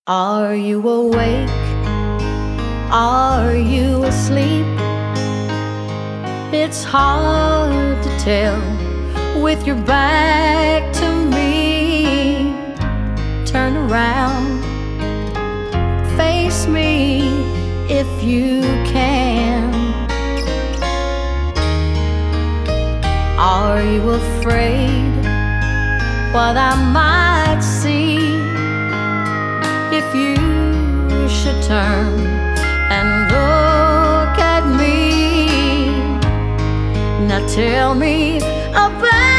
Are you awake? Are you asleep? It's hard to tell with your back to me. Turn around, face me if you can. Are you afraid what I might see if you should turn and look at me? Now tell me about